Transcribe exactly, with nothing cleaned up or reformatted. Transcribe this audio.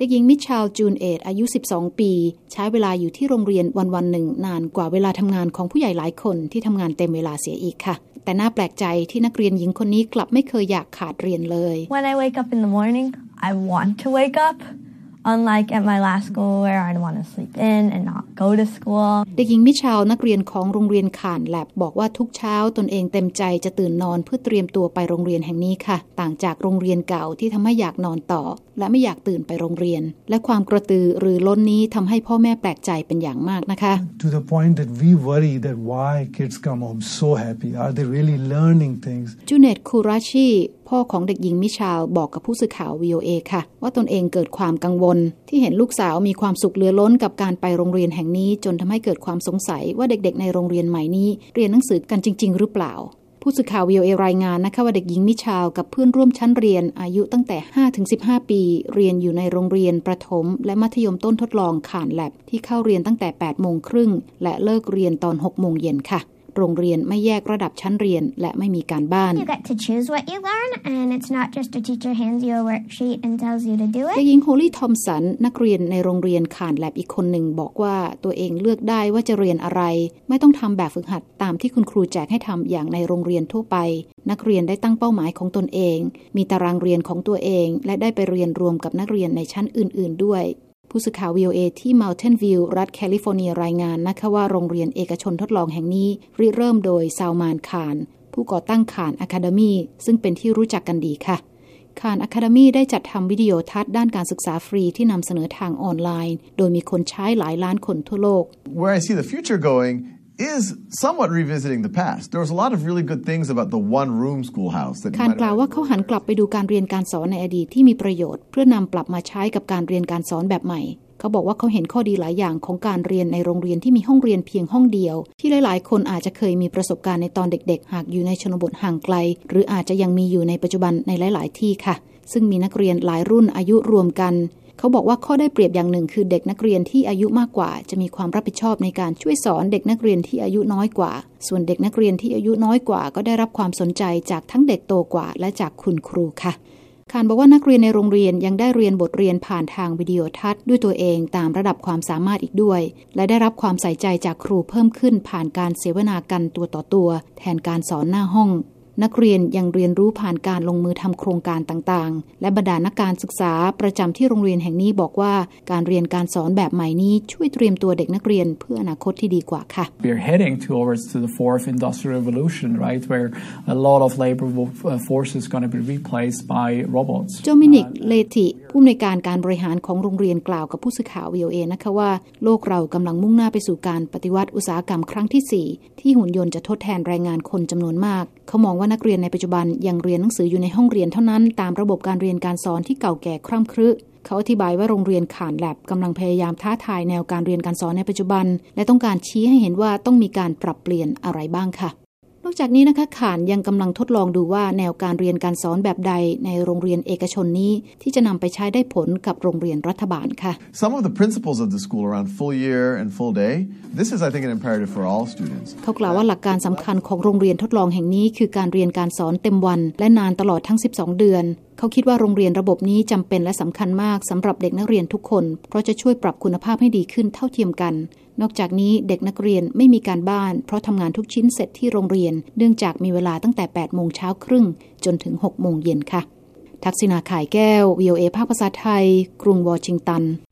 เด็กหญิงมิชชัลจูนเอตอายุสิบสองปีใช้เวลาอยู่ที่โรงเรียนวันๆหนึ่งนานกว่าเวลาทำงานของผู้ใหญ่หลายคนที่ทำงานเต็มเวลาเสียอีกค่ะแต่น่าแปลกใจที่นักเรียนหญิงคนนี้กลับไม่เคยอยากขาดเรียนเลย When I wake up in the morning, I want to wake up. Unlike at my last school where I'd want to sleep in and not go to school. เด็กหญิงมิชชัลนักเรียนของโรงเรียนข่านแลบบอกว่าทุกเช้าตนเองเต็มใจจะตื่นนอนเพื่อเตรียมตัวไปโรงเรียนแห่งนี้ค่ะต่างจากโรงเรียนเก่าที่ทำให้อยากนอนต่อและไม่อยากตื่นไปโรงเรียนและความกระตือรือร้นนี้ทำให้พ่อแม่แปลกใจเป็นอย่างมากนะคะ To the point that we worry that why kids come home so happy. Are they really learning things? จูเนตคูราชิพ่อของเด็กหญิงมิชชัลบอกกับผู้สื่อข่าว วี โอ เอ ค่ะว่าตนเองเกิดความกังวลที่เห็นลูกสาวมีความสุขเหลือล้นกับการไปโรงเรียนแห่งนี้จนทำให้เกิดความสงสัยว่าเด็กๆในโรงเรียนใหม่นี้เรียนหนังสือกันจริงๆหรือเปล่าผู้สื่อข่าว วี โอ เอ รายงานนะคะว่าเด็กหญิงมิชชัลกับเพื่อนร่วมชั้นเรียนอายุตั้งแต่ ห้าถึงสิบห้า ปีเรียนอยู่ในโรงเรียนประถมและมัธยมต้นทดลองข่านแลบที่เข้าเรียนตั้งแต่ แปดโมงครึ่งและเลิกเรียนตอน หกโมงเย็นค่ะโรงเรียนไม่แยกระดับชั้นเรียนและไม่มีการบ้าน You get to choose what you learn and it's not just a teacher hands you a worksheet and tells you to do it เด็กหญิงโฮลี่ทอมสันนักเรียนในโรงเรียนข่านแลบอีกคนหนึ่งบอกว่าตัวเองเลือกได้ว่าจะเรียนอะไรไม่ต้องทำแบบฝึกหัดตามที่คุณครูแจกให้ทำอย่างในโรงเรียนทั่วไปนักเรียนได้ตั้งเป้าหมายของตนเองมีตารางเรียนของตัวเองและได้ไปเรียนรวมกับนักเรียนในชั้นอื่นๆด้วยผู้สื่อข่าว วี โอ เอ ที่ Mountain View รัฐแคลิฟอร์เนียรายงานนะคะว่าโรงเรียนเอกชนทดลองแห่งนี้ริเริ่มโดยซาวมานคานผู้ก่อตั้งคานอะคาเดมีซึ่งเป็นที่รู้จักกันดีค่ะคานอะคาเดมีได้จัดทำวิดีโอทัศน์ด้านการศึกษาฟรีที่นำเสนอทางออนไลน์โดยมีคนใช้หลายล้านคนทั่วโลก Where I see the future going is somewhat revisiting the past. There was a lot of really good things about the one-room schoolhouse. คานกล่าวว่าเขาหันกลับไปดูการเรียนการสอนในอดีตที่มีประโยชน์เพื่อนำปรับมาใช้กับการเรียนการสอนแบบใหม่เขาบอกว่าเขาเห็นข้อดีหลายอย่างของการเรียนในโรงเรียนที่มีห้องเรียนเพียงห้องเดียวที่หลายๆคนอาจจะเคยมีประสบการณ์ในตอนเด็กๆหากอยู่ในชนบทห่างไกลหรืออาจจะยังมีอยู่ในปัจจุบันในหลายๆที่ค่ะซึ่งมีนักเรียนหลายรุ่นอายุรวมกันเขาบอกว่าข้อได้เปรียบอย่างหนึ่งคือเด็กนักเรียนที่อายุมากกว่าจะมีความรับผิดชอบในการช่วยสอนเด็กนักเรียนที่อายุน้อยกว่าส่วนเด็กนักเรียนที่อายุน้อยกว่าก็ได้รับความสนใจจากทั้งเด็กโตกว่าและจากคุณครูค่ะคานบอกว่านักเรียนในโรงเรียนยังได้เรียนบทเรียนผ่านทางวิดีโอทัศน์ด้วยตัวเองตามระดับความสามารถอีกด้วยและได้รับความใส่ใจจากครูเพิ่มขึ้นผ่านการเสวนากันตัวต่อตัวแทนการสอนหน้าห้องนักเรียนยังเรียนรู้ผ่านการลงมือทำโครงการต่างๆและบรรดานักการศึกษาประจำที่โรงเรียนแห่งนี้บอกว่าการเรียนการสอนแบบใหม่นี้ช่วยเตรียมตัวเด็กนักเรียนเพื่ออนาคตที่ดีกว่าค่ะ We're heading towards to the fourth industrial revolution, right, where a lot of labor force is going to be replaced by robots. โจมินิกเลติผู้อำนวยการการบริหารของโรงเรียนกล่าวกับผู้สื่อข่าว วี โอ เอ นะคะว่าโลกเรากำลังมุ่งหน้าไปสู่การปฏิวัติอุตสาหกรรมครั้งที่สี่ที่หุ่นยนต์จะทดแทนแรงงานคนจำนวนมากเขามองว่านักเรียนในปัจจุบันยังเรียนหนังสืออยู่ในห้องเรียนเท่านั้นตามระบบการเรียนการสอนที่เก่าแก่คร่ำครึเขาอธิบายว่าโรงเรียนข่านแลบกำลังพยายามท้าทายแนวการเรียนการสอนในปัจจุบันและต้องการชี้ให้เห็นว่าต้องมีการปรับเปลี่ยนอะไรบ้างค่ะนอกจากนี้นะคะข่านยังกำลังทดลองดูว่าแนวการเรียนการสอนแบบใดในโรงเรียนเอกชนนี้ที่จะนำไปใช้ได้ผลกับโรงเรียนรัฐบาลค่ะ Some of the principles of the school around full year and full day, this is I think an imperative for all students. เขากล่าวว่าหลักการสำคัญของโรงเรียนทดลองแห่งนี้คือการเรียนการสอนเต็มวันและนานตลอดทั้งสิบสองเดือนเขาคิดว่าโรงเรียนระบบนี้จำเป็นและสำคัญมากสำหรับเด็กนักเรียนทุกคนเพราะจะช่วยปรับคุณภาพให้ดีขึ้นเท่าเทียมกันนอกจากนี้เด็กนักเรียนไม่มีการบ้านเพราะทำงานทุกชิ้นเสร็จที่โรงเรียนเนื่องจากมีเวลาตั้งแต่ แปดโมงเช้าครึ่งจนถึง หกโมงเย็นค่ะทักษิณา ข่ายแก้ว วี โอ เอ ภาคภาษาไทยกรุงวอชิงตัน